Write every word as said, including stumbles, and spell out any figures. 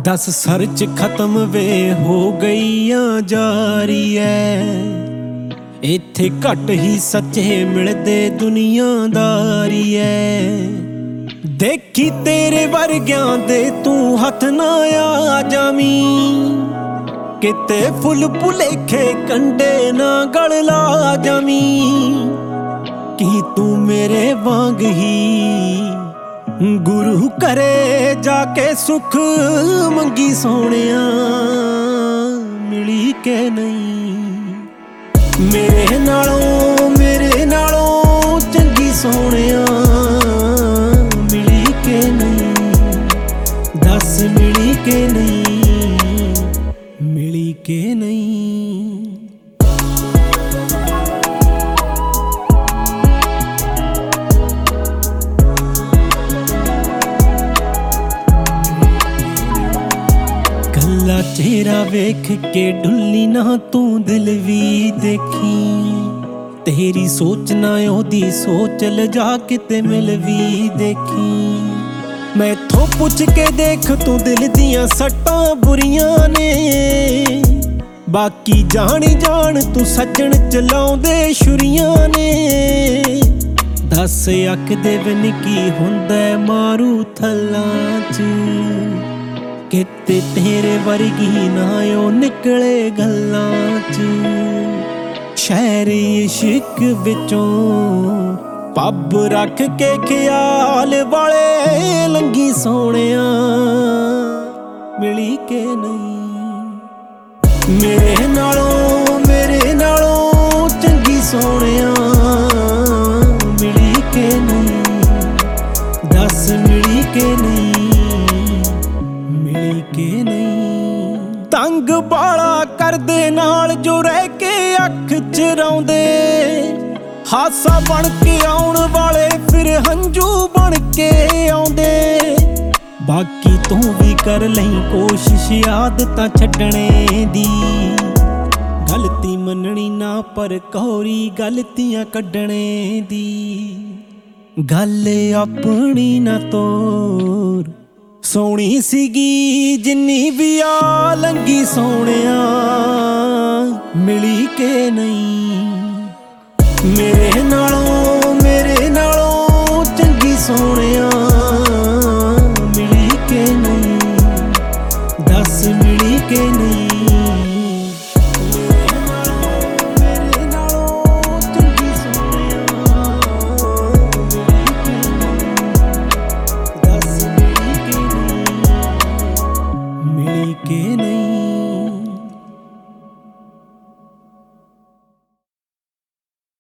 दस सर्च खत्म वे हो गईयां जारी है। इत्थे घट ही सच्चे मिलदे दुनियादारी है। देखी तेरे वर्गियां दे तू हथ ना आ जावी, किते फुल भुलेखे कंडे ना गल ला जावी। कि तू मेरे वांग ही गुरु करे जाके सुख मंगी सोनिया, मिली के नहीं मेरे नालों मेरे नालों चंगी सोनिया, मिली के नहीं दस मिली के नहीं मिली के नहीं। कल्ला चेहरा वेख के डुल्ली ना तू दिल भी देखी, तेरी सोच ना ओदी सोच ल जा किते मिल भी देखी। मैथों पुछ के देख तू दिल दियां सट्टां बुरियां ने, बाकी जानी जान तू सज्जन चलाउंदे छुरियां ने। दस अख दे बिन की हुंदा मारू थल्लां च, किते तेरे वर्गी ना ओ निकले गल्लां च। शहर इश्क विचों पब रख के ख्याल वाले लंगी सोनिया, मिली के नहीं मेरे नालों मेरे नालों चंगी सोनिया, मिली के नहीं दस मिली के नहीं मिली के नहीं। तंग बाला करदे नाल जो रह के अख चराउंदे, हासा बन के आउण वाले फिर हंजू बन के आउंदे। बाकी तू भी कर लई कोशिश आदतां छड्डणे दी, गलती मननी ना पर कौरी गलतियां कड्डणे दी। गल अपनी ना तोर सोनी सीगी जिन्नी भी आ लंगी सोनिया, मिली के नहीं मेरे नालों मेरे नालों चंगी सोनिया, मिली के नहीं दस मिली के नहीं। के नहीं।